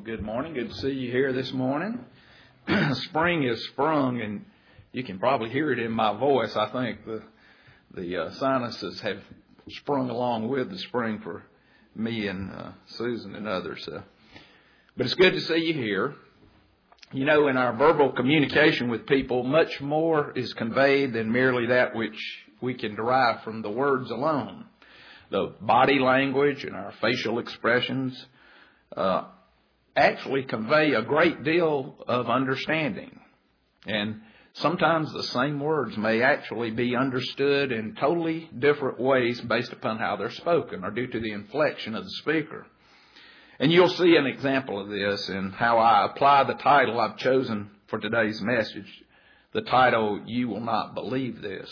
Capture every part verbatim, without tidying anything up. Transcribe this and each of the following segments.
Well, good morning. Good to see you here this morning. Spring is sprung, and you can probably hear it in my voice. I think the the uh, sinuses have sprung along with the spring for me and uh, Susan and others. Uh, but it's good to see you here. You know, in our verbal communication with people, much more is conveyed than merely that which we can derive from the words alone. The body language and our facial expressions uh, actually convey a great deal of understanding. And sometimes the same words may actually be understood in totally different ways based upon how they're spoken or due to the inflection of the speaker. And you'll see an example of this in how I apply the title I've chosen for today's message, the title, "You Will Not Believe This."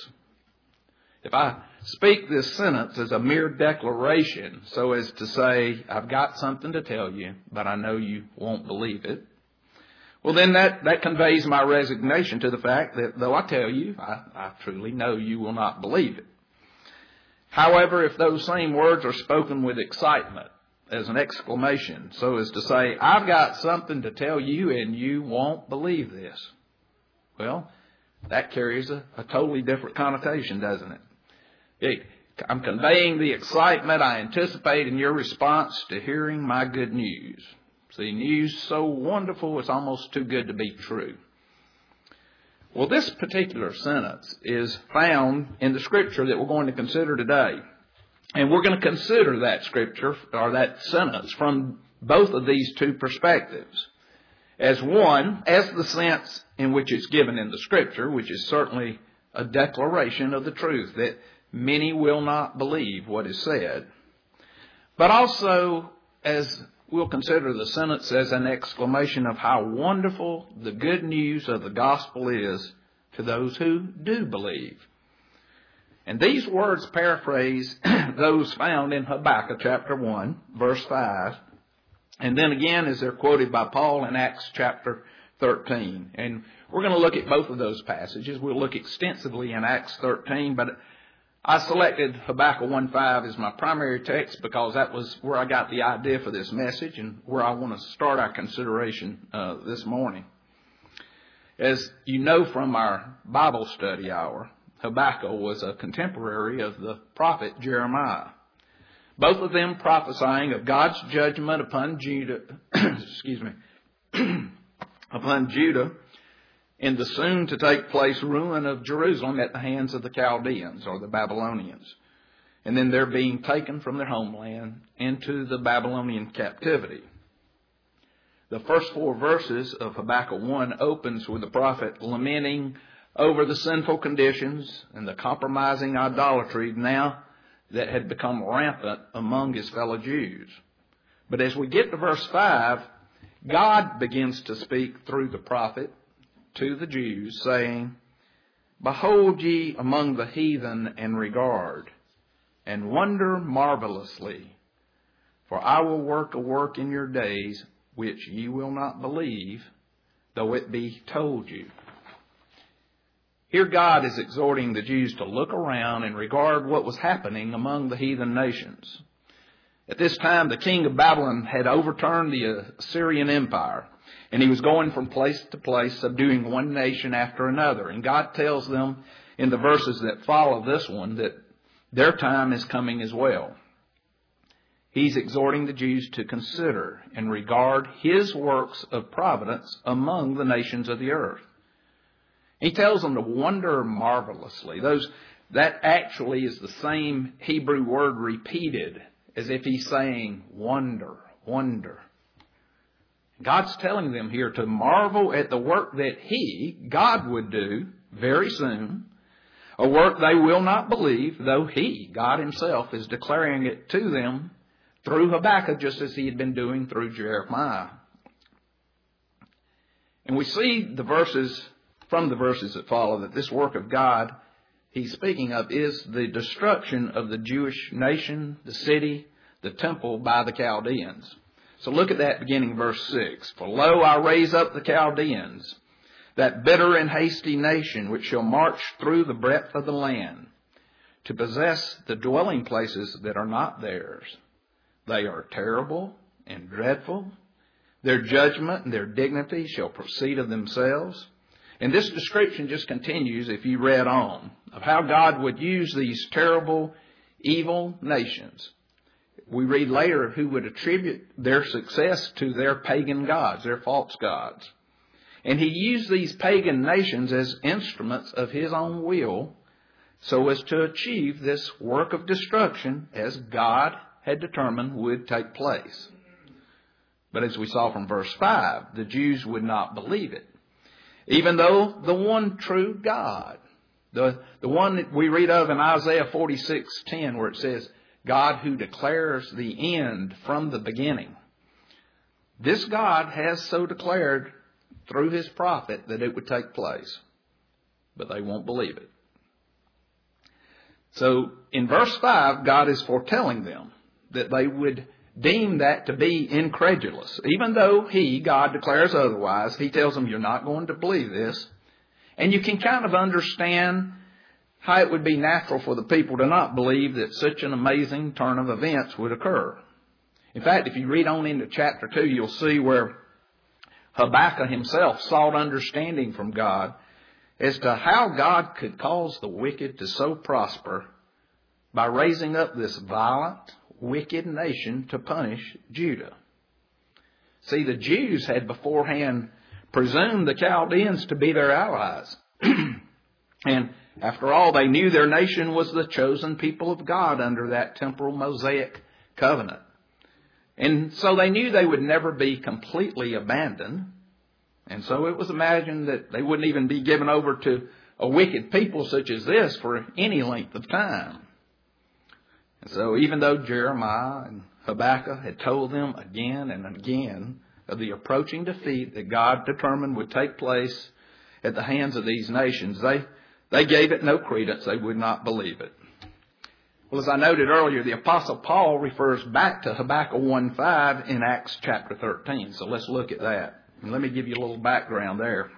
If I speak this sentence as a mere declaration, so as to say, I've got something to tell you, but I know you won't believe it, well, then that, that conveys my resignation to the fact that though I tell you, I, I truly know you will not believe it. However, if those same words are spoken with excitement, as an exclamation, so as to say, I've got something to tell you and you won't believe this, well, that carries a, a totally different connotation, doesn't it? it? I'm conveying the excitement I anticipate in your response to hearing my good news. See, news so wonderful it's almost too good to be true. Well, this particular sentence is found in the scripture that we're going to consider today. And we're going to consider that scripture, or that sentence, from both of these two perspectives. As one, as the sense in which it's given in the scripture, which is certainly a declaration of the truth, that many will not believe what is said. But also, as we'll consider the sentence as an exclamation of how wonderful the good news of the gospel is to those who do believe. And these words paraphrase those found in Habakkuk chapter one, verse five. And then again, as they're quoted by Paul in Acts chapter thirteen. And we're going to look at both of those passages. We'll look extensively in Acts thirteen, but I selected Habakkuk one five as my primary text because that was where I got the idea for this message and where I want to start our consideration uh, this morning. As you know from our Bible study hour, Habakkuk was a contemporary of the prophet Jeremiah, both of them prophesying of God's judgment upon Judah, excuse me, upon Judah in the soon to take place ruin of Jerusalem at the hands of the Chaldeans or the Babylonians, and then they're being taken from their homeland into the Babylonian captivity. The first four verses of Habakkuk one opens with the prophet lamenting over the sinful conditions and the compromising idolatry now that had become rampant among his fellow Jews. But as we get to verse five, God begins to speak through the prophet to the Jews, saying, "Behold ye among the heathen and regard, and wonder marvelously, for I will work a work in your days which ye will not believe, though it be told you." Here God is exhorting the Jews to look around and regard what was happening among the heathen nations. At this time, the king of Babylon had overturned the Assyrian Empire, and he was going from place to place, subduing one nation after another. And God tells them in the verses that follow this one that their time is coming as well. He's exhorting the Jews to consider and regard his works of providence among the nations of the earth. He tells them to wonder marvelously. Those, that actually is the same Hebrew word repeated, as if he's saying, wonder, wonder. God's telling them here to marvel at the work that he, God, would do very soon, a work they will not believe, though he, God himself, is declaring it to them through Habakkuk, just as he had been doing through Jeremiah. And we see the verses, from the verses that follow, that this work of God he's speaking of is the destruction of the Jewish nation, the city, the temple by the Chaldeans. So look at that beginning verse six. "For lo, I raise up the Chaldeans, that bitter and hasty nation, which shall march through the breadth of the land, to possess the dwelling places that are not theirs. They are terrible and dreadful. Their judgment and their dignity shall proceed of themselves. And this description just continues, if you read on, of how God would use these terrible, evil nations. We read later who would attribute their success to their pagan gods, their false gods. And he used these pagan nations as instruments of his own will so as to achieve this work of destruction as God had determined would take place. But as we saw from verse five, the Jews would not believe it. Even though the one true God, the, the one that we read of in Isaiah forty-six ten, where it says, God who declares the end from the beginning. This God has so declared through his prophet that it would take place. But they won't believe it. So in verse five, God is foretelling them that they would deem that to be incredulous. Even though he, God, declares otherwise, he tells them, you're not going to believe this. And you can kind of understand how it would be natural for the people to not believe that such an amazing turn of events would occur. In fact, if you read on into chapter two, you'll see where Habakkuk himself sought understanding from God as to how God could cause the wicked to so prosper by raising up this violent, wicked nation to punish Judah. See, the Jews had beforehand presumed the Chaldeans to be their allies. And after all, they knew their nation was the chosen people of God under that temporal Mosaic covenant. And so they knew they would never be completely abandoned. And so it was imagined that they wouldn't even be given over to a wicked people such as this for any length of time. And so even though Jeremiah and Habakkuk had told them again and again of the approaching defeat that God determined would take place at the hands of these nations, they, they gave it no credence. They would not believe it. Well, as I noted earlier, the Apostle Paul refers back to Habakkuk one five in Acts chapter thirteen. So let's look at that. And let me give you a little background there.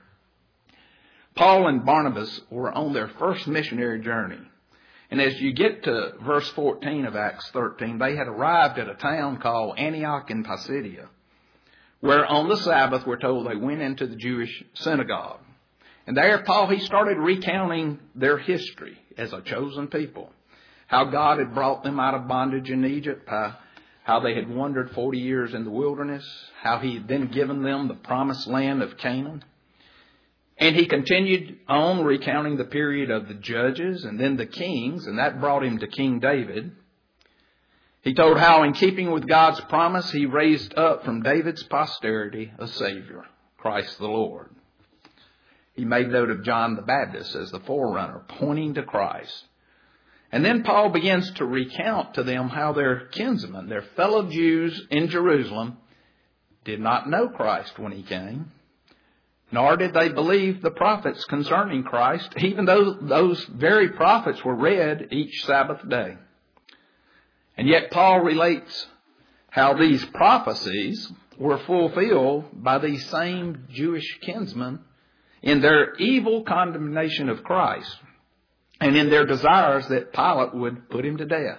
Paul and Barnabas were on their first missionary journey. And as you get to verse fourteen of Acts thirteen, they had arrived at a town called Antioch in Pisidia, where on the Sabbath, we're told, they went into the Jewish synagogue. And there, Paul, he started recounting their history as a chosen people. How God had brought them out of bondage in Egypt, how, how they had wandered forty years in the wilderness, how he had then given them the promised land of Canaan. And he continued on recounting the period of the judges and then the kings, and that brought him to King David. He told how in keeping with God's promise, he raised up from David's posterity a Savior, Christ the Lord. He made note of John the Baptist as the forerunner, pointing to Christ. And then Paul begins to recount to them how their kinsmen, their fellow Jews in Jerusalem, did not know Christ when he came. Nor did they believe the prophets concerning Christ, even though those very prophets were read each Sabbath day. And yet Paul relates how these prophecies were fulfilled by these same Jewish kinsmen in their evil condemnation of Christ and in their desires that Pilate would put him to death.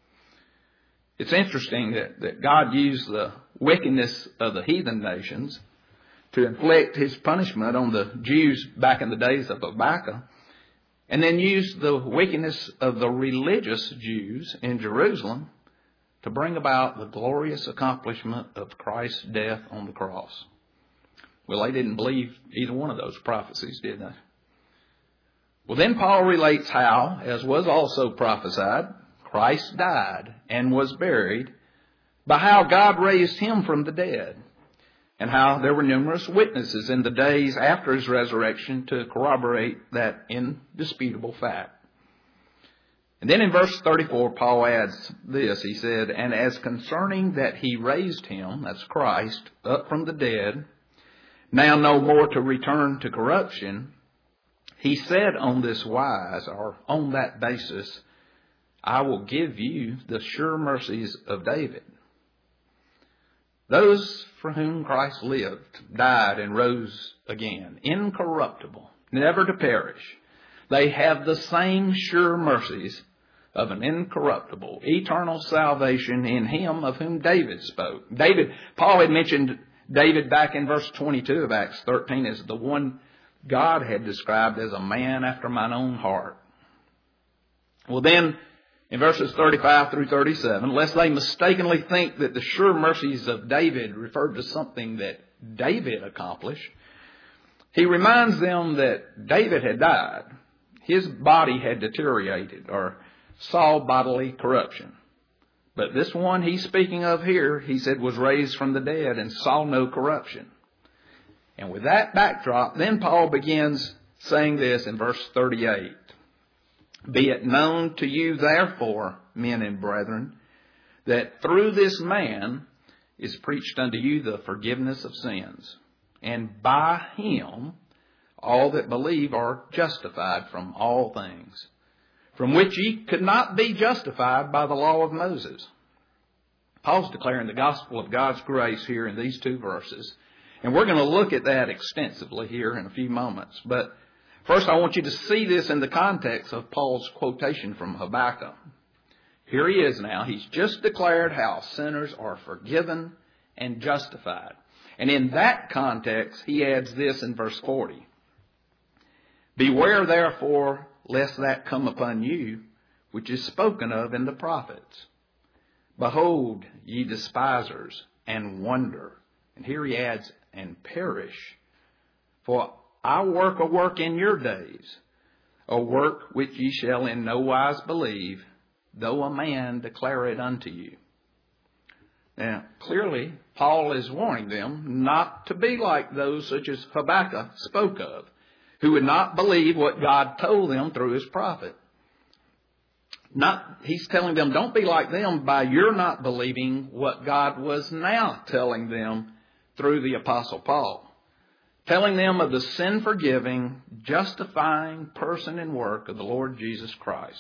It's interesting that, that God used the wickedness of the heathen nations to inflict his punishment on the Jews back in the days of Habakkuk, and then used the wickedness of the religious Jews in Jerusalem to bring about the glorious accomplishment of Christ's death on the cross. Well, they didn't believe either one of those prophecies, did they? Well, then Paul relates how, as was also prophesied, Christ died and was buried, by how God raised him from the dead, and how there were numerous witnesses in the days after his resurrection to corroborate that indisputable fact. And then in verse thirty-four, Paul adds this. He said, and as concerning that he raised him, that's Christ, up from the dead, now no more to return to corruption, he said on this wise, or on that basis, I will give you the sure mercies of David. Those for whom Christ lived, died, and rose again, incorruptible, never to perish. They have the same sure mercies of an incorruptible, eternal salvation in him of whom David spoke. David, Paul had mentioned David, back in verse twenty-two of Acts thirteen, is the one God had described as a man after mine own heart. Well, then, in verses thirty-five through thirty-seven, lest they mistakenly think that the sure mercies of David referred to something that David accomplished, he reminds them that David had died. His body had deteriorated or saw bodily corruption. But this one he's speaking of here, he said, was raised from the dead and saw no corruption. And with that backdrop, then Paul begins saying this in verse thirty-eight. Be it known to you, therefore, men and brethren, that through this man is preached unto you the forgiveness of sins. And by him all that believe are justified from all things, from which ye could not be justified by the law of Moses. Paul's declaring the gospel of God's grace here in these two verses. And we're going to look at that extensively here in a few moments. But first I want you to see this in the context of Paul's quotation from Habakkuk. Here he is now. He's just declared how sinners are forgiven and justified. And in that context, he adds this in verse forty. Beware therefore lest that come upon you, which is spoken of in the prophets. Behold, ye despisers, and wonder. And here he adds, and perish. For I work a work in your days, a work which ye shall in no wise believe, though a man declare it unto you. Now, clearly, Paul is warning them not to be like those such as Habakkuk spoke of, who would not believe what God told them through his prophet. Not, he's telling them, don't be like them by your not believing what God was now telling them through the Apostle Paul. Telling them of the sin-forgiving, justifying person and work of the Lord Jesus Christ.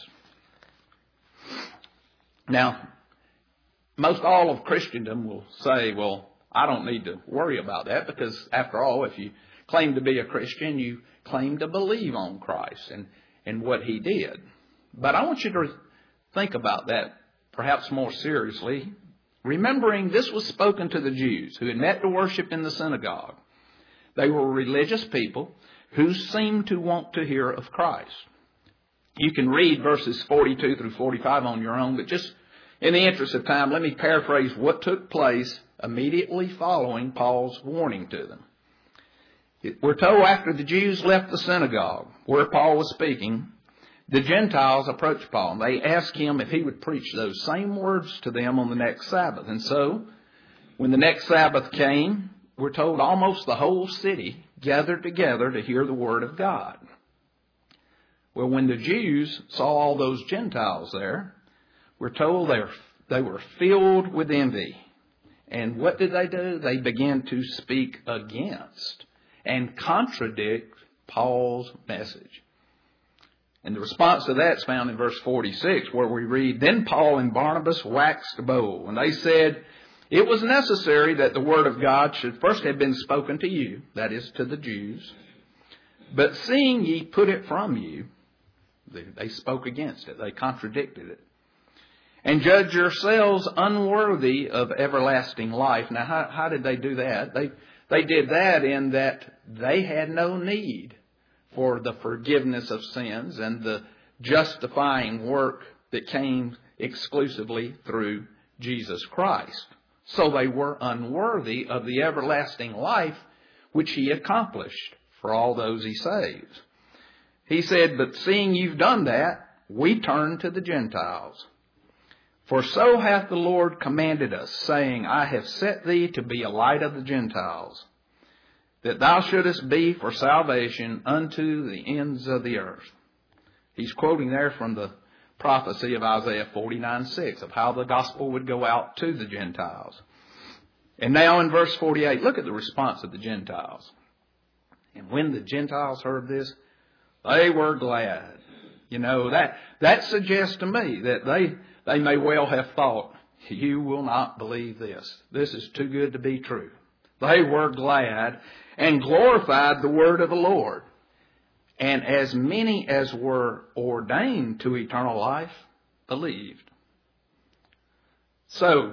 Now, most all of Christendom will say, well, I don't need to worry about that because, after all, if you claim to be a Christian, you claim to believe on Christ and, and what he did. But I want you to think about that perhaps more seriously, remembering this was spoken to the Jews who had met to worship in the synagogue. They were religious people who seemed to want to hear of Christ. You can read verses forty-two through forty-five on your own, but just in the interest of time, let me paraphrase what took place immediately following Paul's warning to them. We're told after the Jews left the synagogue where Paul was speaking, the Gentiles approached Paul and they asked him if he would preach those same words to them on the next Sabbath. And so, when the next Sabbath came, we're told almost the whole city gathered together to hear the word of God. Well, when the Jews saw all those Gentiles there, we're told they were, they were filled with envy. And what did they do? They began to speak against and contradict Paul's message. And the response to that is found in verse forty-six, where we read, Then Paul and Barnabas waxed bold, and they said, It was necessary that the word of God should first have been spoken to you, that is, to the Jews. But seeing ye put it from you, they, they spoke against it, they contradicted it. And judge yourselves unworthy of everlasting life. Now, how, how did they do that? They They did that in that they had no need for the forgiveness of sins and the justifying work that came exclusively through Jesus Christ. So they were unworthy of the everlasting life which he accomplished for all those he saves. He said, But seeing you've done that, we turn to the Gentiles. For so hath the Lord commanded us, saying, I have set thee to be a light of the Gentiles, that thou shouldest be for salvation unto the ends of the earth. He's quoting there from the prophecy of Isaiah forty-nine six of how the gospel would go out to the Gentiles. And now in verse forty-eight, look at the response of the Gentiles. And when the Gentiles heard this, they were glad. You know, that, that suggests to me that they... They may well have thought, you will not believe this. This is too good to be true. They were glad and glorified the word of the Lord. And as many as were ordained to eternal life believed. So,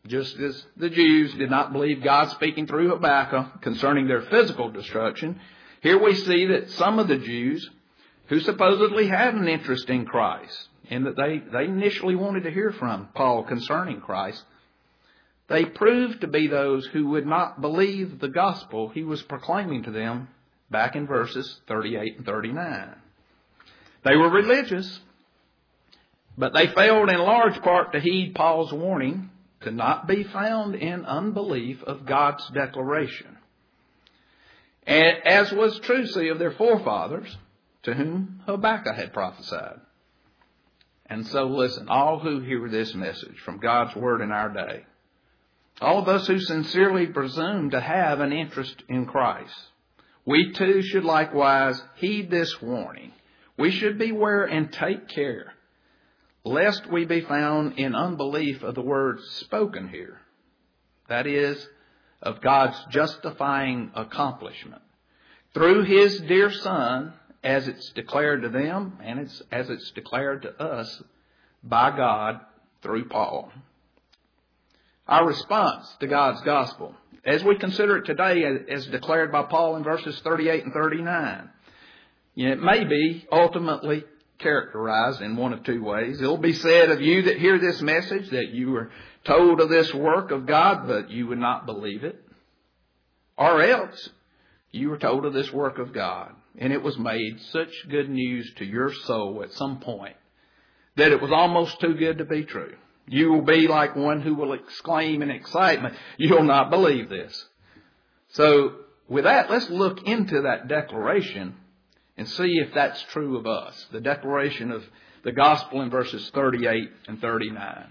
Just as the Jews did not believe God speaking through Habakkuk concerning their physical destruction, here we see that some of the Jews who supposedly had an interest in Christ, and that they, they initially wanted to hear from Paul concerning Christ, they proved to be those who would not believe the gospel he was proclaiming to them back in verses thirty-eight and thirty-nine. They were religious, but they failed in large part to heed Paul's warning to not be found in unbelief of God's declaration, and as was true, see, of their forefathers, to whom Habakkuk had prophesied. And so listen, all who hear this message from God's Word in our day, all of us who sincerely presume to have an interest in Christ, we too should likewise heed this warning. We should beware and take care, lest we be found in unbelief of the words spoken here. That is, of God's justifying accomplishment through His dear Son, as it's declared to them and it's, as it's declared to us by God through Paul. Our response to God's gospel, as we consider it today as declared by Paul in verses thirty-eight and thirty-nine, you know, it may be ultimately characterized in one of two ways. It will be said of you that hear this message that you were told of this work of God, but you would not believe it. Or else you were told of this work of God, and it was made such good news to your soul at some point that it was almost too good to be true. You will be like one who will exclaim in excitement, "You'll not believe this." So with that, let's look into that declaration and see if that's true of us. The declaration of the gospel in verses thirty-eight and thirty-nine.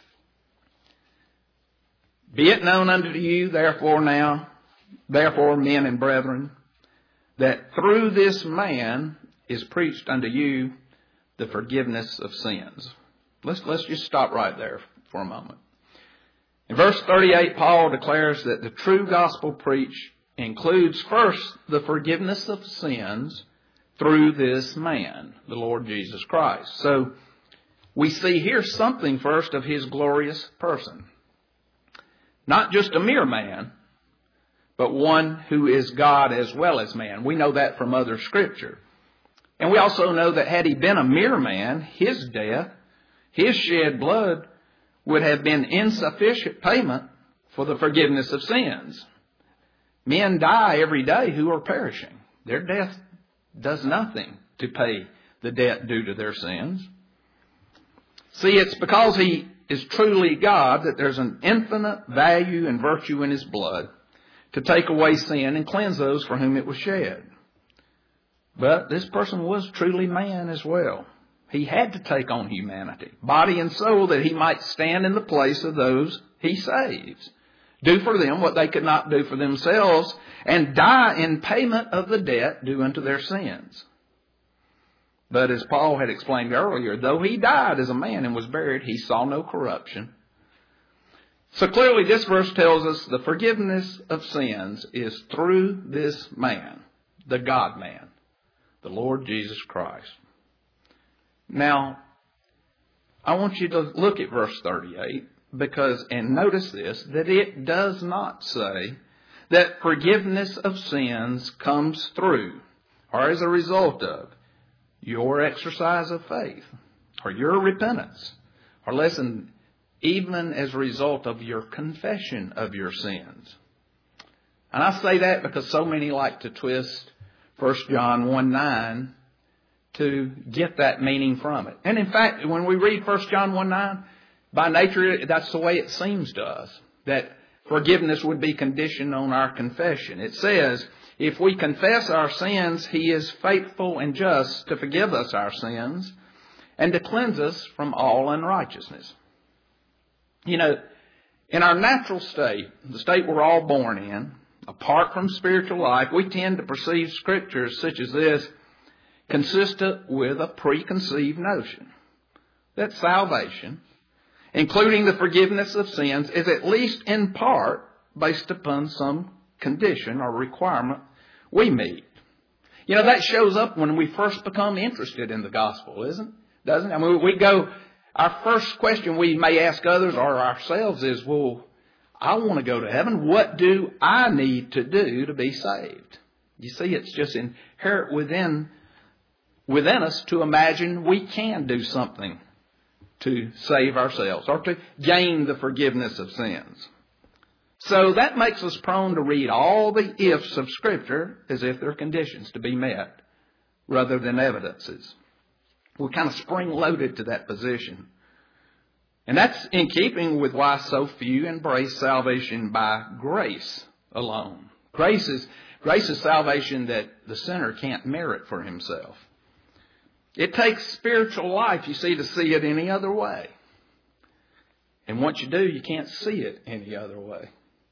Be it known unto you, therefore now, therefore men and brethren, that through this man is preached unto you the forgiveness of sins. Let's, let's just stop right there for a moment. In verse thirty-eight, Paul declares that the true gospel preached includes first the forgiveness of sins through this man, the Lord Jesus Christ. So we see here something first of His glorious person. Not just a mere man, but one who is God as well as man. We know that from other Scripture. And we also know that had He been a mere man, His death, His shed blood would have been insufficient payment for the forgiveness of sins. Men die every day who are perishing. Their death does nothing to pay the debt due to their sins. See, it's because He is truly God that there's an infinite value and virtue in His blood to take away sin and cleanse those for whom it was shed. But this person was truly man as well. He had to take on humanity, body and soul, that He might stand in the place of those He saves, do for them what they could not do for themselves, and die in payment of the debt due unto their sins. But as Paul had explained earlier, though He died as a man and was buried, He saw no corruption. So clearly this verse tells us the forgiveness of sins is through this man, the God-man, the Lord Jesus Christ. Now, I want you to look at verse thirty-eight, because, and notice this, that it does not say that forgiveness of sins comes through or as a result of your exercise of faith or your repentance, or listen, even as a result of your confession of your sins. And I say that because so many like to twist First John one nine to get that meaning from it. And in fact, when we read First John one nine, by nature, that's the way it seems to us, that forgiveness would be conditioned on our confession. It says, if we confess our sins, He is faithful and just to forgive us our sins and to cleanse us from all unrighteousness. You know, in our natural state, the state we're all born in, apart from spiritual life, we tend to perceive scriptures such as this consistent with a preconceived notion that salvation, including the forgiveness of sins, is at least in part based upon some condition or requirement we meet. You know, that shows up when we first become interested in the gospel, isn't it? Doesn't it? I mean, we go, our first question we may ask others or ourselves is, well, I want to go to heaven. What do I need to do to be saved? You see, it's just inherent within, within us to imagine we can do something to save ourselves or to gain the forgiveness of sins. So that makes us prone to read all the ifs of Scripture as if they're conditions to be met rather than evidences. We're kind of spring-loaded to that position. And that's in keeping with why so few embrace salvation by grace alone. Grace is, grace is salvation that the sinner can't merit for himself. It takes spiritual life, you see, to see it any other way. And once you do, you can't see it any other way.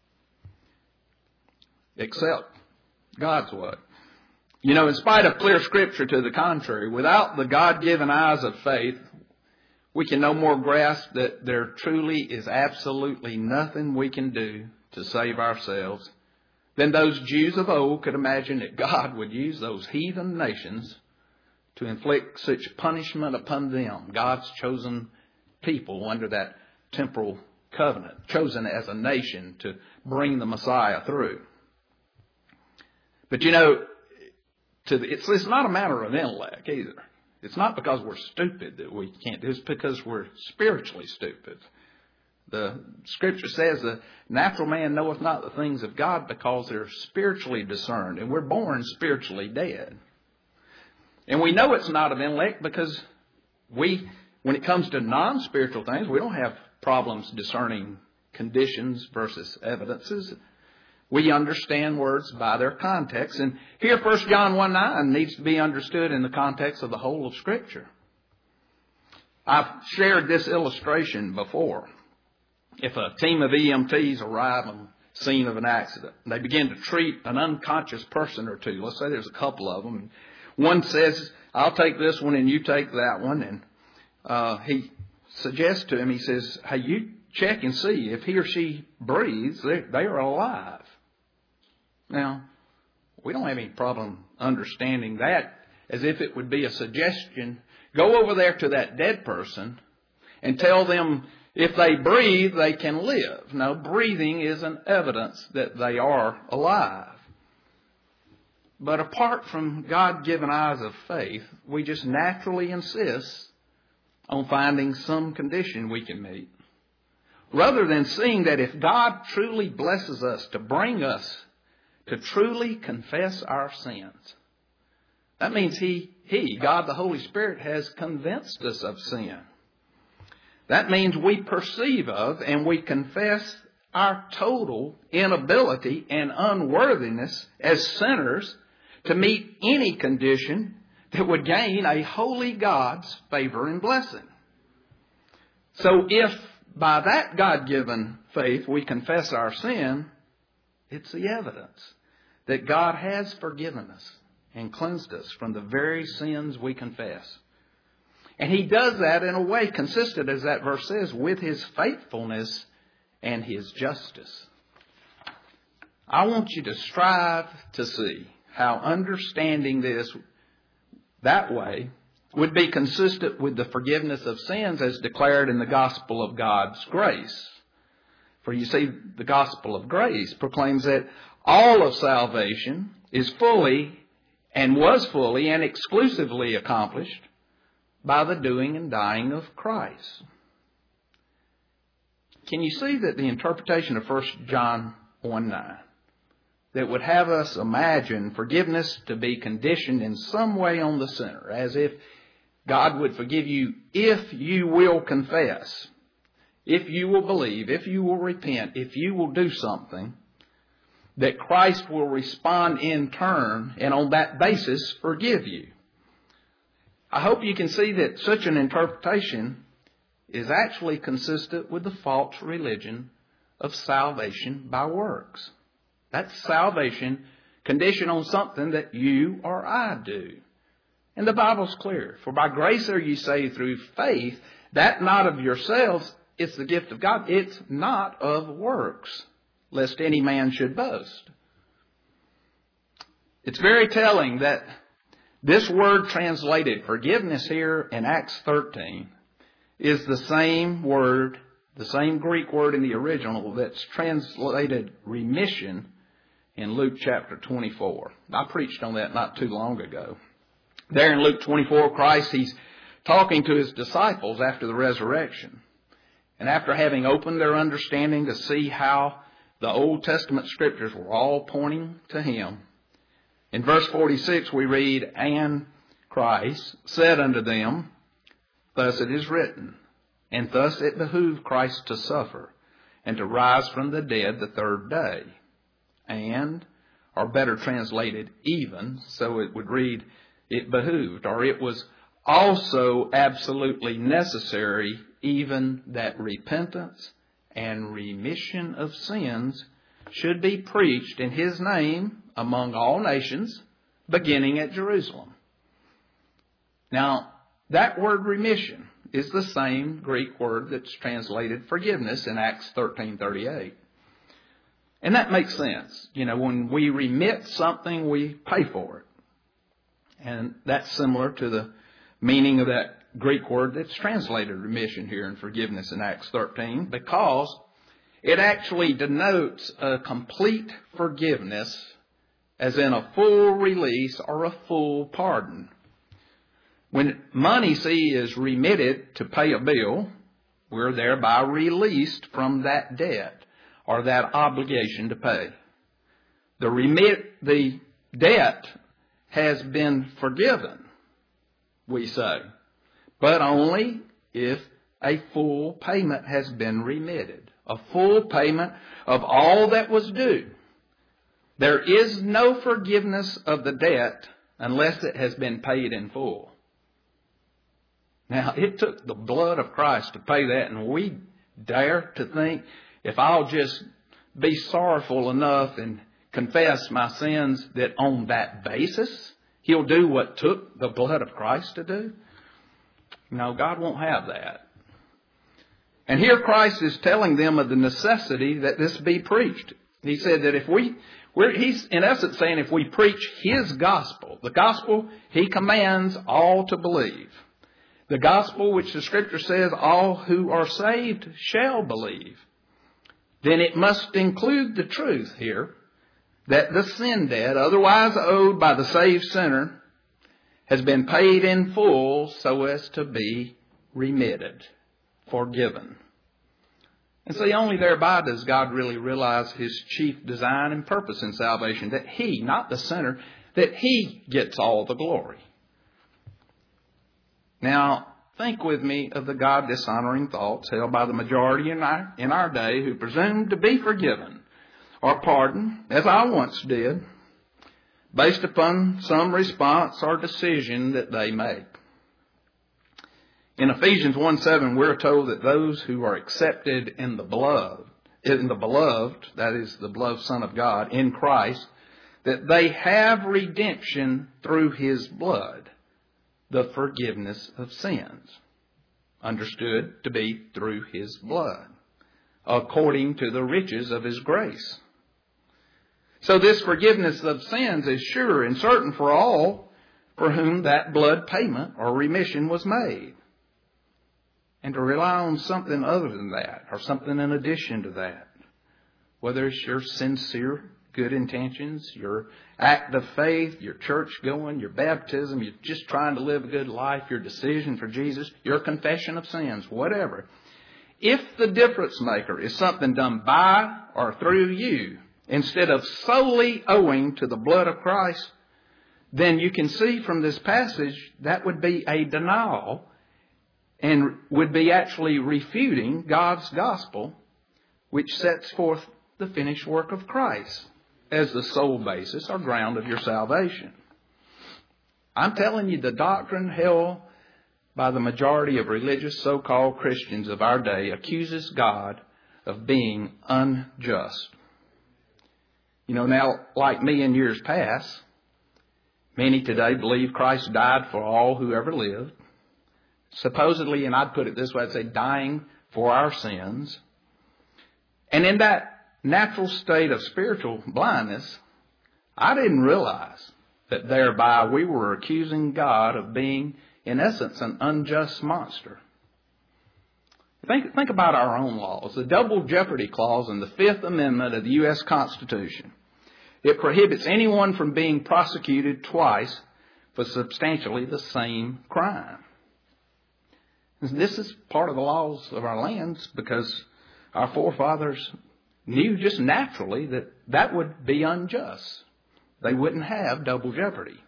Except God's way. You know, in spite of clear Scripture to the contrary, without the God-given eyes of faith, we can no more grasp that there truly is absolutely nothing we can do to save ourselves than those Jews of old could imagine that God would use those heathen nations to inflict such punishment upon them, God's chosen people under that temporal covenant, chosen as a nation to bring the Messiah through. But you know, to the, it's, it's not a matter of intellect either. It's not because we're stupid that we can't do it. It's because we're spiritually stupid. The Scripture says the natural man knoweth not the things of God because they're spiritually discerned. And we're born spiritually dead. And we know it's not of intellect because we, when it comes to non-spiritual things, we don't have problems discerning conditions versus evidences. We understand words by their context. And here First John one nine needs to be understood in the context of the whole of Scripture. I've shared this illustration before. If a team of E M Ts arrive on the scene of an accident, and they begin to treat an unconscious person or two. Let's say there's a couple of them. One says, I'll take this one and you take that one. And uh, he suggests to him, he says, hey, you check and see if he or she breathes, they, they are alive. Now, we don't have any problem understanding that as if it would be a suggestion. Go over there to that dead person and tell them if they breathe, they can live. No, breathing is an evidence that they are alive. But apart from God-given eyes of faith, we just naturally insist on finding some condition we can meet, rather than seeing that if God truly blesses us to bring us to truly confess our sins, that means He, He, God the Holy Spirit, has convinced us of sin. That means we perceive of and we confess our total inability and unworthiness as sinners to meet any condition that would gain a holy God's favor and blessing. So if by that God-given faith we confess our sin, it's the evidence that God has forgiven us and cleansed us from the very sins we confess. And He does that in a way consistent, as that verse says, with His faithfulness and His justice. I want you to strive to see how understanding this that way would be consistent with the forgiveness of sins as declared in the gospel of God's grace. For you see, the gospel of grace proclaims that all of salvation is fully and was fully and exclusively accomplished by the doing and dying of Christ. Can you see that the interpretation of First John one nine that would have us imagine forgiveness to be conditioned in some way on the sinner, as if God would forgive you if you will confess, if you will believe, if you will repent, if you will do something, that Christ will respond in turn and on that basis forgive you. I hope you can see that such an interpretation is actually consistent with the false religion of salvation by works. That's salvation conditioned on something that you or I do. And the Bible's clear. For by grace are ye saved through faith, that not of yourselves, it's the gift of God. It's not of works, lest any man should boast. It's very telling that this word translated forgiveness here in Acts thirteen is the same word, the same Greek word in the original that's translated remission in Luke chapter twenty-four. I preached on that not too long ago. There in Luke twenty-four, Christ, he's talking to his disciples after the resurrection. And after having opened their understanding to see how the Old Testament scriptures were all pointing to him, in verse forty-six we read, "And Christ said unto them, Thus it is written, and thus it behooved Christ to suffer, and to rise from the dead the third day. And," or better translated, even, so it would read, it behooved, or it was also absolutely necessary, even that repentance and remission of sins should be preached in his name among all nations, beginning at Jerusalem. Now, that word remission is the same Greek word that's translated forgiveness in Acts thirteen thirty-eight. And that makes sense. You know, when we remit something, we pay for it. And that's similar to the meaning of that Greek word that's translated remission here in forgiveness in Acts thirteen, because it actually denotes a complete forgiveness, as in a full release or a full pardon. When money, see, is remitted to pay a bill, we're thereby released from that debt or that obligation to pay. The remit, the debt has been forgiven, we say, but only if a full payment has been remitted, a full payment of all that was due. There is no forgiveness of the debt unless it has been paid in full. Now, it took the blood of Christ to pay that, and we dare to think, if I'll just be sorrowful enough and confess my sins, that on that basis, he'll do what took the blood of Christ to do? No, God won't have that. And here Christ is telling them of the necessity that this be preached. He said that if we, we're, he's in essence saying if we preach his gospel, the gospel he commands all to believe, the gospel which the Scripture says all who are saved shall believe, then it must include the truth here that the sin debt otherwise owed by the saved sinner has been paid in full so as to be remitted, forgiven. And see, only thereby does God really realize his chief design and purpose in salvation, that he, not the sinner, that he gets all the glory. Now, think with me of the God-dishonoring thoughts held by the majority in our, in our day who presume to be forgiven or pardoned, as I once did, based upon some response or decision that they make. In Ephesians one seven, we're told that those who are accepted in the beloved, in the beloved, that is the beloved Son of God, in Christ, that they have redemption through his blood, the forgiveness of sins, understood to be through his blood, according to the riches of his grace. So this forgiveness of sins is sure and certain for all for whom that blood payment or remission was made. And to rely on something other than that, or something in addition to that, whether it's your sincere good intentions, your act of faith, your church going, your baptism, you're just trying to live a good life, your decision for Jesus, your confession of sins, whatever. If the difference maker is something done by or through you, instead of solely owing to the blood of Christ, then you can see from this passage that would be a denial and would be actually refuting God's gospel, which sets forth the finished work of Christ as the sole basis or ground of your salvation. I'm telling you, the doctrine held by the majority of religious so-called Christians of our day accuses God of being unjust. You know, now, like me in years past, many today believe Christ died for all who ever lived, supposedly, and I'd put it this way, I'd say dying for our sins. And in that natural state of spiritual blindness, I didn't realize that thereby we were accusing God of being, in essence, an unjust monster. Think, think about our own laws. The Double Jeopardy Clause in the Fifth Amendment of the U S Constitution. It prohibits anyone from being prosecuted twice for substantially the same crime. This is part of the laws of our lands because our forefathers knew just naturally that that would be unjust. They wouldn't have double jeopardy.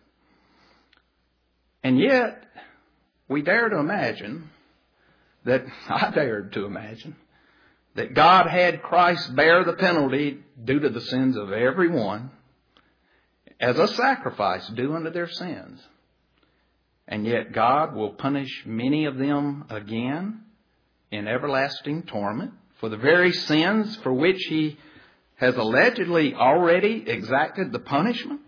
And yet, we dare to imagine that, I dared to imagine, that God had Christ bear the penalty due to the sins of everyone as a sacrifice due unto their sins. And yet God will punish many of them again in everlasting torment for the very sins for which He has allegedly already exacted the punishment.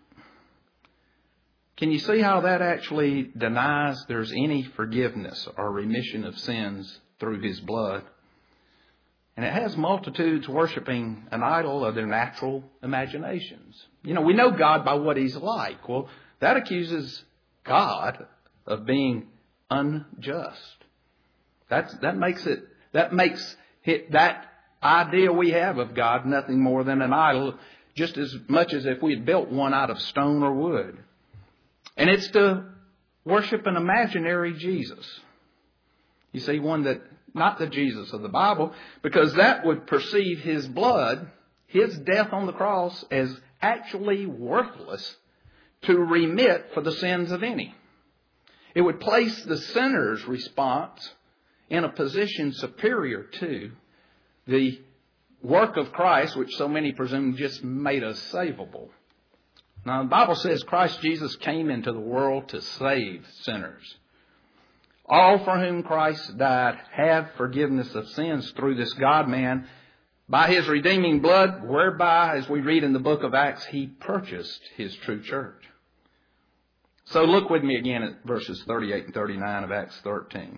Can you see how that actually denies there's any forgiveness or remission of sins through His blood? And it has multitudes worshiping an idol of their natural imaginations. You know, we know God by what He's like. Well, that accuses God of being unjust. That's, that makes it, that makes it, that idea we have of God nothing more than an idol, just as much as if we had built one out of stone or wood. And it's to worship an imaginary Jesus. You see, one that, not the Jesus of the Bible, because that would perceive His blood, His death on the cross, as actually worthless to remit for the sins of any. It would place the sinner's response in a position superior to the work of Christ, which so many presume just made us savable. Now, the Bible says Christ Jesus came into the world to save sinners. All for whom Christ died have forgiveness of sins through this God-man by His redeeming blood, whereby, as we read in the book of Acts, He purchased His true church. So look with me again at verses thirty-eight and thirty-nine of Acts thirteen.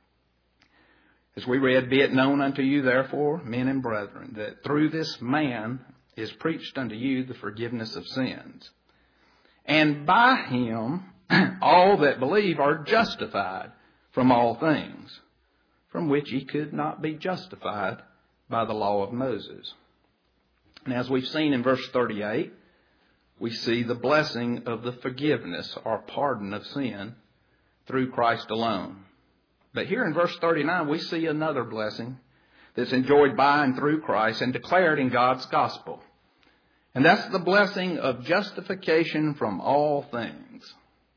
As we read, "Be it known unto you, therefore, men and brethren, that through this man is preached unto you the forgiveness of sins. And by Him all that believe are justified from all things, from which ye could not be justified by the law of Moses." And as we've seen in verse thirty-eight, we see the blessing of the forgiveness or pardon of sin through Christ alone. But here in verse thirty-nine, we see another blessing that's enjoyed by and through Christ and declared in God's gospel. And that's the blessing of justification from all things.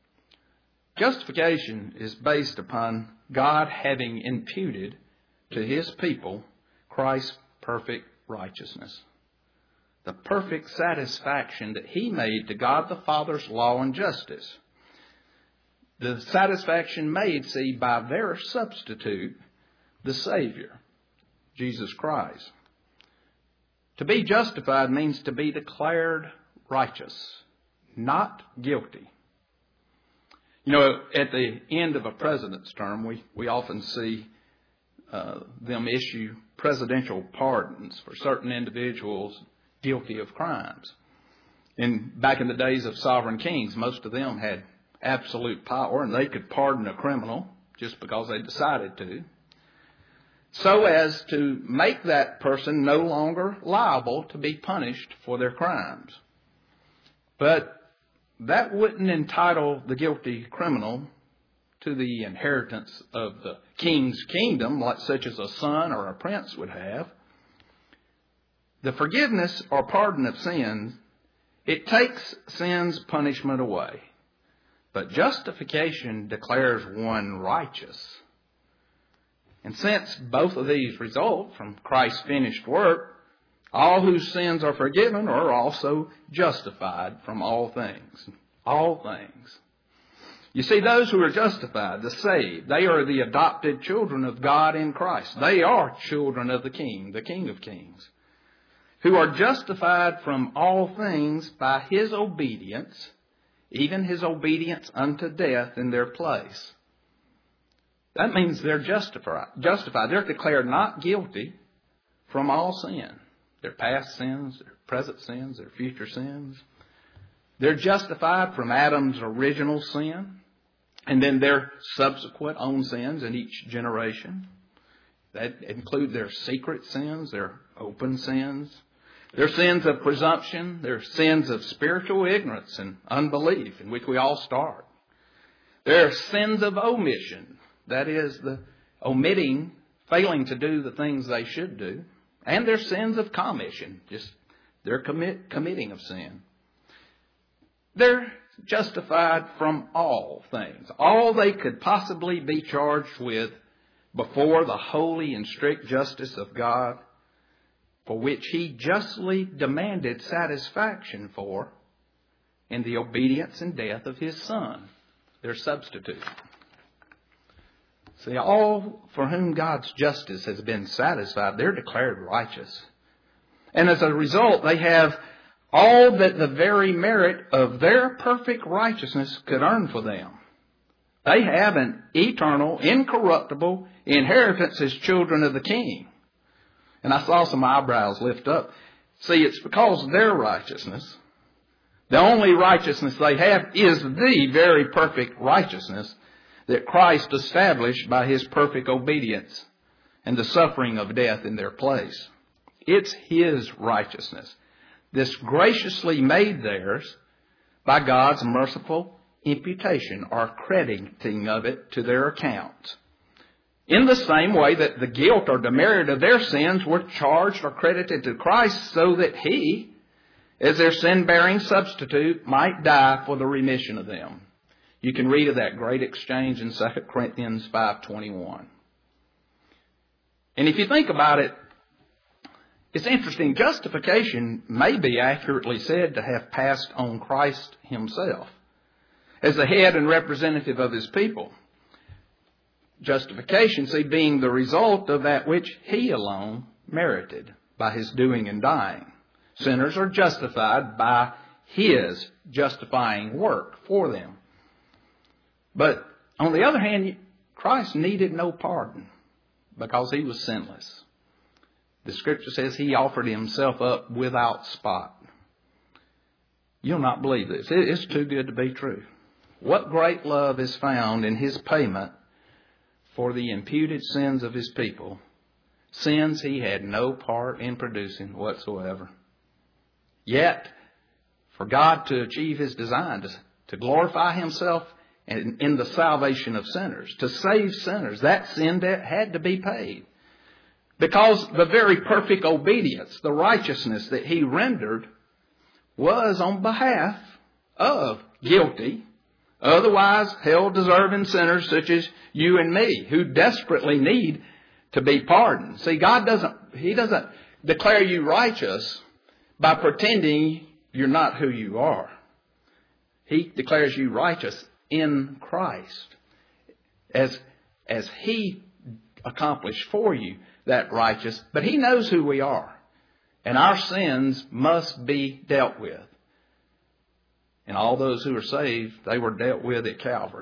Justification is based upon God having imputed to His people Christ's perfect righteousness. The perfect satisfaction that He made to God the Father's law and justice. The satisfaction made, see, by their substitute, the Savior, Jesus Christ. To be justified means to be declared righteous, not guilty. You know, at the end of a president's term, we, we often see uh, them issue presidential pardons for certain individuals guilty of crimes. And back in the days of sovereign kings, most of them had absolute power, and they could pardon a criminal just because they decided to, so as to make that person no longer liable to be punished for their crimes. But that wouldn't entitle the guilty criminal to the inheritance of the king's kingdom, like such as a son or a prince would have. The forgiveness or pardon of sins, it takes sin's punishment away. But justification declares one righteous. And since both of these result from Christ's finished work, all whose sins are forgiven are also justified from all things. All things. You see, those who are justified, the saved, they are the adopted children of God in Christ. They are children of the King, the King of Kings, who are justified from all things by His obedience, even His obedience unto death in their place. That means they're justified. Justified. They're declared not guilty from all sin. Their past sins, their present sins, their future sins. They're justified from Adam's original sin and then their subsequent own sins in each generation. That include their secret sins, their open sins, their sins of presumption, their sins of spiritual ignorance and unbelief, in which we all start. There are sins of omission, that is, the omitting, failing to do the things they should do. And their sins of commission, just their commit, committing of sin. They're justified from all things, all they could possibly be charged with before the holy and strict justice of God, for which He justly demanded satisfaction for in the obedience and death of His Son, their substitute. See, all for whom God's justice has been satisfied, they're declared righteous. And as a result, they have all that the very merit of their perfect righteousness could earn for them. They have an eternal, incorruptible inheritance as children of the King. And I saw some eyebrows lift up. See, it's because of their righteousness. The only righteousness they have is the very perfect righteousness that Christ established by His perfect obedience and the suffering of death in their place. It's His righteousness, this graciously made theirs by God's merciful imputation or crediting of it to their account. In the same way that the guilt or demerit of their sins were charged or credited to Christ, so that He, as their sin-bearing substitute, might die for the remission of them. You can read of that great exchange in Second Corinthians five twenty-one. And if you think about it, it's interesting. Justification may be accurately said to have passed on Christ Himself as the head and representative of His people. Justification, see, being the result of that which He alone merited by His doing and dying. Sinners are justified by His justifying work for them. But on the other hand, Christ needed no pardon because He was sinless. The Scripture says He offered Himself up without spot. You'll not believe this. It's too good to be true. What great love is found in His payment for the imputed sins of His people, sins He had no part in producing whatsoever. Yet, for God to achieve His design, to, to glorify Himself in, in the salvation of sinners, to save sinners, that sin debt had to be paid. Because the very perfect obedience, the righteousness that He rendered, was on behalf of guilty, otherwise hell-deserving sinners such as you and me, who desperately need to be pardoned. See, God doesn't, He doesn't declare you righteous by pretending you're not who you are. He declares you righteous in Christ as, as He accomplished for you that righteous. But He knows who we are. And our sins must be dealt with. And all those who are saved, they were dealt with at Calvary.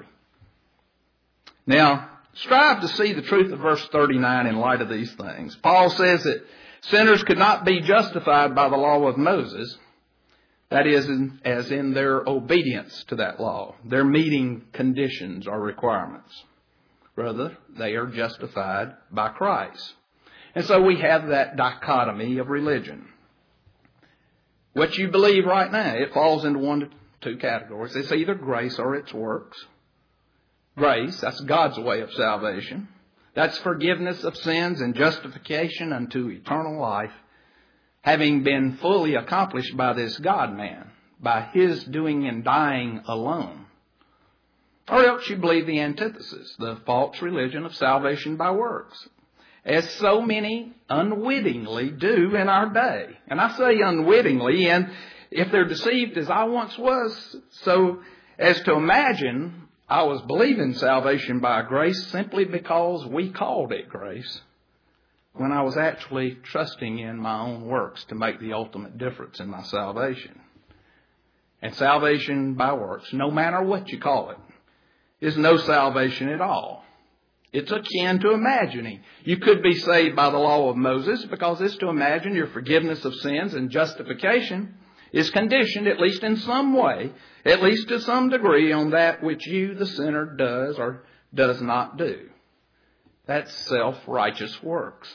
Now, strive to see the truth of verse thirty-nine in light of these things. Paul says that sinners could not be justified by the law of Moses. That is, in, as in their obedience to that law, their meeting conditions or requirements. Rather, they are justified by Christ. And so we have that dichotomy of religion. What you believe right now, it falls into one of two categories. It's either grace or it's works. Grace, that's God's way of salvation. That's forgiveness of sins and justification unto eternal life, having been fully accomplished by this God-man, by His doing and dying alone. Or else you believe the antithesis, the false religion of salvation by works, as so many unwittingly do in our day. And I say unwittingly, and if they're deceived as I once was, so as to imagine I was believing salvation by grace simply because we called it grace, when I was actually trusting in my own works to make the ultimate difference in my salvation. And salvation by works, no matter what you call it, is no salvation at all. It's akin to imagining. You could be saved by the law of Moses because it's to imagine your forgiveness of sins and justification is conditioned, at least in some way, at least to some degree, on that which you, the sinner, does or does not do. That's self-righteous works.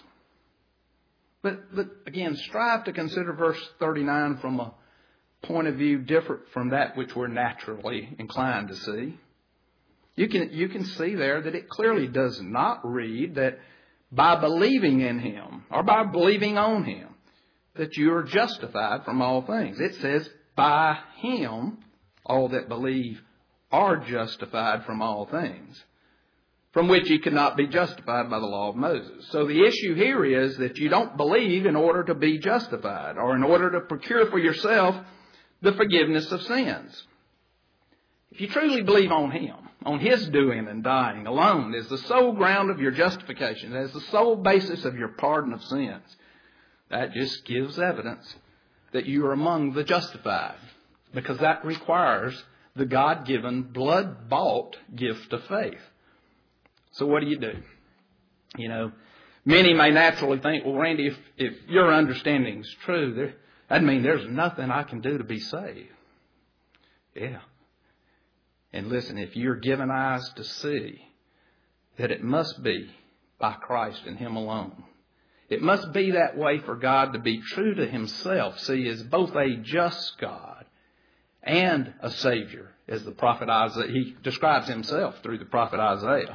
But, but again, strive to consider verse thirty-nine from a point of view different from that which we're naturally inclined to see. You can, you can see there that it clearly does not read that by believing in Him or by believing on Him that you are justified from all things. It says, by Him all that believe are justified from all things, from which ye could not be justified by the law of Moses. So the issue here is that you don't believe in order to be justified or in order to procure for yourself the forgiveness of sins. If you truly believe on Him, on His doing and dying alone as the sole ground of your justification, as the sole basis of your pardon of sins, that just gives evidence that you are among the justified, because that requires the God-given, blood-bought gift of faith. So what do you do? You know, many may naturally think, well, Randy, if, if your understanding is true, there, that'd mean there's nothing I can do to be saved. Yeah. And listen, if you're given eyes to see that it must be by Christ and Him alone, it must be that way for God to be true to Himself. See, as both a just God and a Savior, as the prophet Isaiah, he describes Himself through the prophet Isaiah.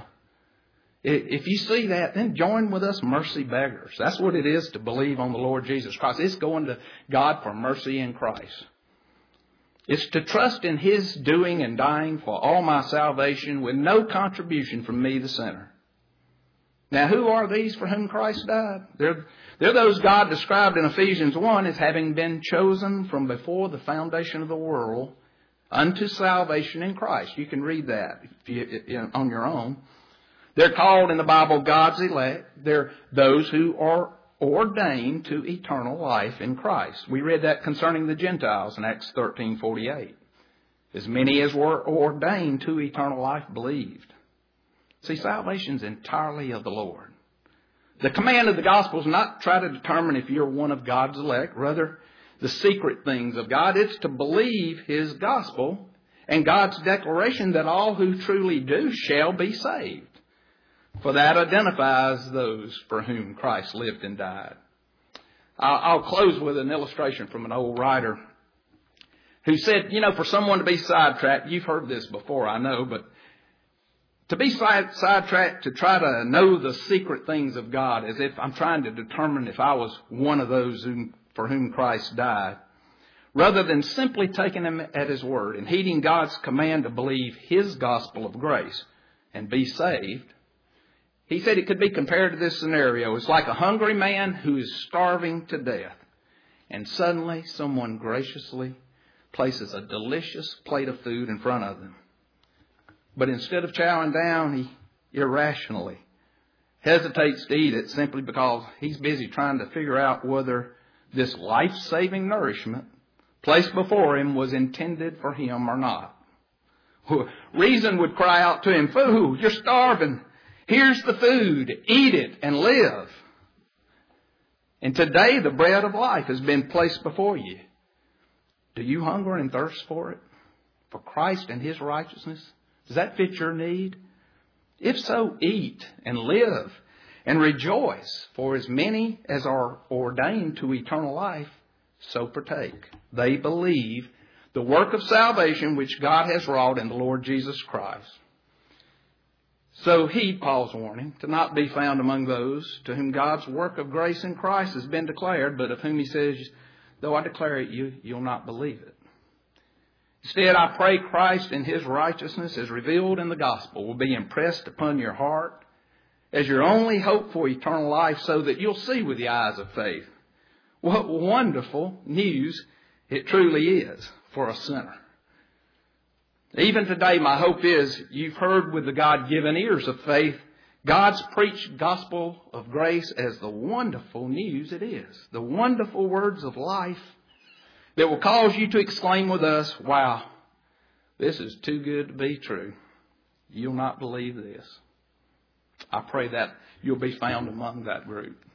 If you see that, then join with us mercy beggars. That's what it is to believe on the Lord Jesus Christ. It's going to God for mercy in Christ. It's to trust in His doing and dying for all my salvation with no contribution from me, the sinner. Now, who are these for whom Christ died? They're, they're those God described in Ephesians one as having been chosen from before the foundation of the world unto salvation in Christ. You can read that if you, on your own. They're called in the Bible God's elect. They're those who are ordained to eternal life in Christ. We read that concerning the Gentiles in Acts thirteen forty-eight. As many as were ordained to eternal life believed. See, salvation is entirely of the Lord. The command of the gospel is not to try to determine if you're one of God's elect, rather the secret things of God. It's to believe His gospel and God's declaration that all who truly do shall be saved. For that identifies those for whom Christ lived and died. I'll close with an illustration from an old writer who said, you know, for someone to be sidetracked, you've heard this before, I know, but to be side, sidetracked to try to know the secret things of God as if I'm trying to determine if I was one of those whom, for whom Christ died, rather than simply taking Him at His word and heeding God's command to believe His gospel of grace and be saved. He said it could be compared to this scenario. It's like a hungry man who is starving to death, and suddenly someone graciously places a delicious plate of food in front of them. But instead of chowing down, he irrationally hesitates to eat it simply because he's busy trying to figure out whether this life-saving nourishment placed before him was intended for him or not. Reason would cry out to him, "Fool, you're starving. Here's the food. Eat it and live." And today the bread of life has been placed before you. Do you hunger and thirst for it? For Christ and His righteousness? Does that fit your need? If so, eat and live and rejoice, for as many as are ordained to eternal life, so partake. They believe the work of salvation which God has wrought in the Lord Jesus Christ. So heed Paul's warning to not be found among those to whom God's work of grace in Christ has been declared, but of whom he says, though I declare it, you, you'll not believe it. Instead, I pray Christ and His righteousness as revealed in the gospel will be impressed upon your heart as your only hope for eternal life, so that you'll see with the eyes of faith what wonderful news it truly is for a sinner. Even today, my hope is you've heard with the God-given ears of faith God's preached gospel of grace as the wonderful news it is. The wonderful words of life that will cause you to exclaim with us, "Wow, this is too good to be true. You'll not believe this." I pray that you'll be found among that group.